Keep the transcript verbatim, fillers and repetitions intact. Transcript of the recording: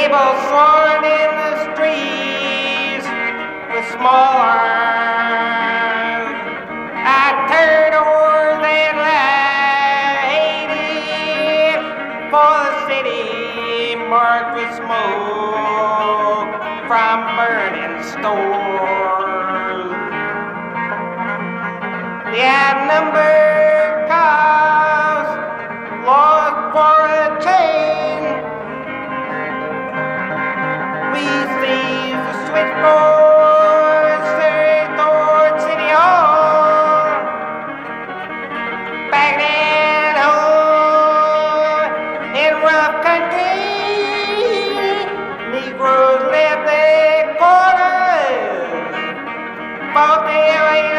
People sworn in the streets with small arms. I turned over that light for the city marked with smoke from burning stores. The outnumbered cause lost for a change. We seized the switchboard straight toward City Hall. Back then, home in rough country, Negroes left their quarters, fought their way